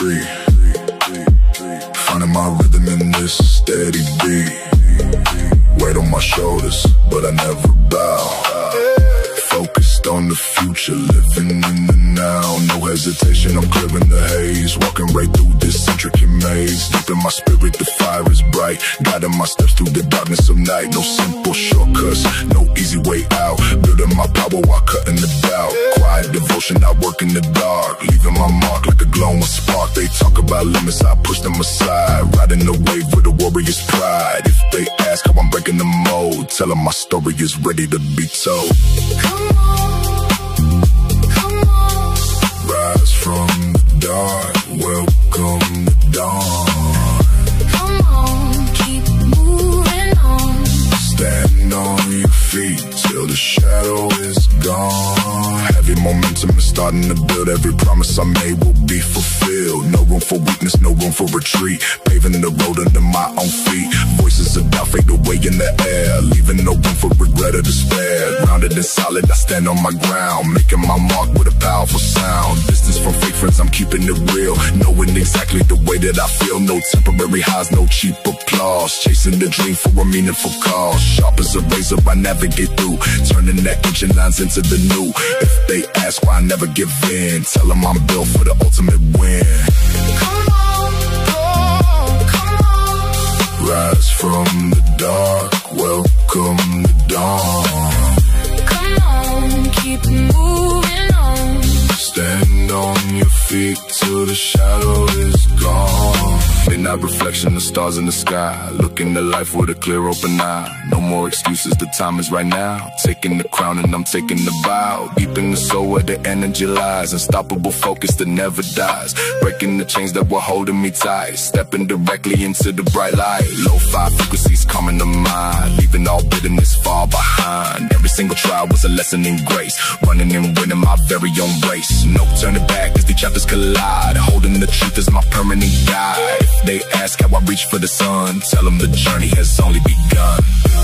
street, finding my rhythm in this steady beat. Weight on my shoulders, but I never bow. Focused on the future, living in the now. No hesitation, I'm clearing the haze. Walking right through this intricate maze. Deep in my spirit, the fire is bright. Guiding my steps through the darkness of night. No simple shortcuts, no easy way out. Building my power while cutting the doubt. Quiet devotion, I work in the dark. Leaving my mark like a glowing spark. They talk about limits, I push them aside. Riding the wave with a warrior's pride. If they ask how I'm breaking the mold, tell them my story is ready to be told. Come on, come on. Rise from the dark, welcome the dawn. Come on, keep moving on. Stand on your feet till the shadow is gone. Heavy momentum is starting to build. Every promise I made will be fulfilled. No room for weakness, no room for retreat. Paving the road under my own feet. Voices of doubt fade away in the air, leaving no room for regret or despair. Grounded and solid, I stand on my ground, making my mark with a powerful sound. Distance from fake friends, I'm keeping it real, knowing exactly the way that I feel. No temporary highs, no cheap applause. Chasing the dream for a meaningful cause. Sharp as a razor, I navigate through, turning the ancient lines into the new. If they ask why I never give in, tell them I'm built for the ultimate win. Come on, oh, come on. Rise from the dark, welcome the dawn. Come on, keep moving on. Stand on your feet till the shadow is gone. Midnight reflection, the stars in the sky. Looking at life with a clear open eye. No more excuses, the time is right now. Taking the crown and I'm taking the bow. Deep in the soul where the energy lies. Unstoppable focus that never dies. Breaking the chains that were holding me tight. Stepping directly into the bright light. Low-fi frequencies calming the mind. Leaving all bitterness far behind. Every single trial was a lesson in grace. Running and winning my very own race. No turning back as the chapters collide. Holding the truth as my permanent guide. If they ask how I reach for the sun, tell them the journey has only begun.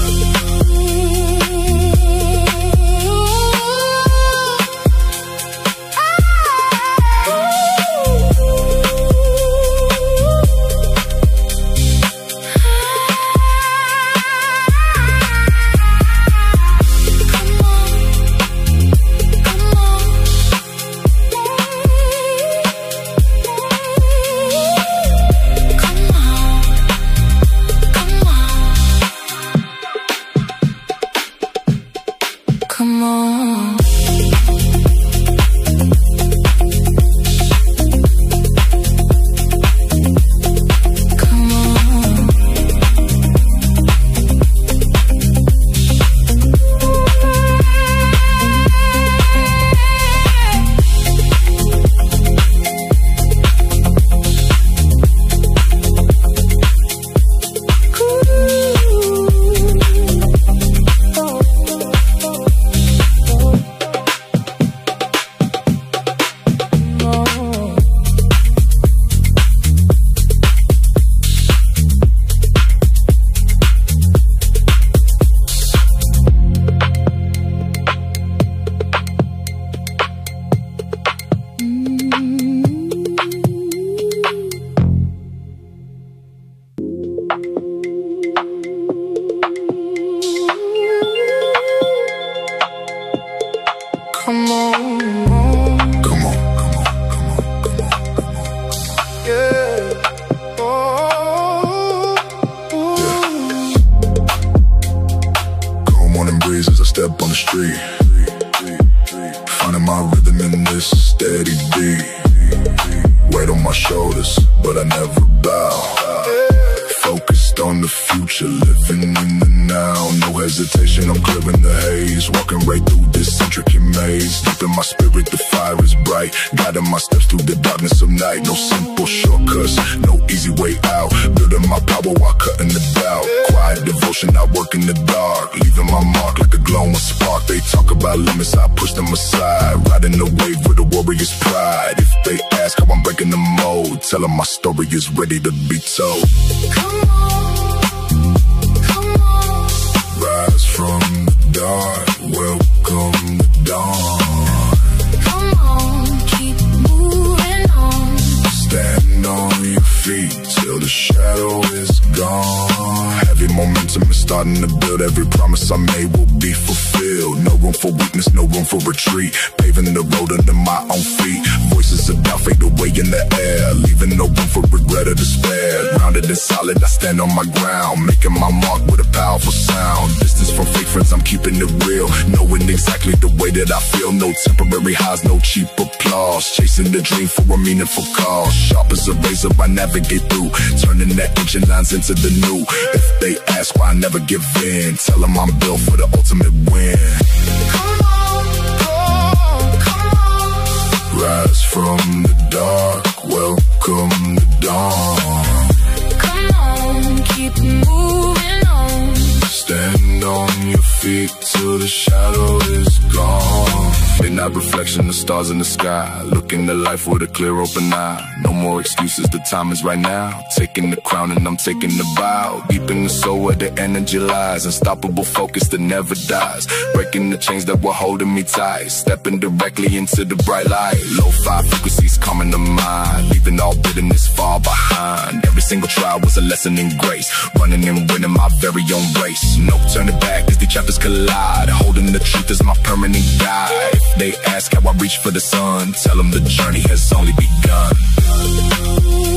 Come on. Come on. Come on, come on, come on, come on, come on, come on. Yeah. Oh, yeah. Cold morning breeze as I step on the street. Finding my rhythm in this steady beat. Weight on my shoulders, but I never bow. Focused on the future, living in the now. No hesitation, I'm clearing the haze. Walking right through this intricate maze. Deep in my spirit, the fire is bright. Guiding my steps through the darkness of night. No simple shortcuts, no easy way out. Building my power while cutting the doubt. Quiet devotion, I work in the dark. Leaving my mark like a glowing spark. They talk about limits, I push them aside. Riding the wave with a warrior's pride. If they ask how I'm breaking the mold, tell them my story is ready to be told. Come on, come on. Rise from the dark, welcome the dawn. Come on, keep moving on. Stand for weakness, no room for retreat. Paving the road under my own feet. Voices of doubt fade away in the air, leaving no room for regret or despair. Grounded and solid, I stand on my ground, making my mark with a powerful sound. Distance from fake friends, I'm keeping it real, knowing exactly the way that I feel. No temporary highs, no cheap applause, chasing the dream for a meaningful cause. Sharp as a razor, I navigate through, turning the ancient lines into the new. If they ask why I never give in, tell them I'm built for the ultimate win. Come on, come on. Rise from the dark, welcome the dawn. Come on, keep moving on. Stand on your feet till the shadow is gone. Midnight reflection, the stars in the sky, looking at life with a clear open eye. No more excuses, the time is right now. Taking the crown and I'm taking the bow. Deep in the soul where the energy lies, unstoppable focus that never dies. Breaking the chains that were holding me tight, stepping directly into the bright light. Low-fi frequencies calming the mind, leaving all bitterness far behind. Every single trial was a lesson in grace, running and winning my very own race. No turning back as the chapters collide, holding the truth as my permanent guide. If they ask how I reach for the sun, tell them the journey has only begun.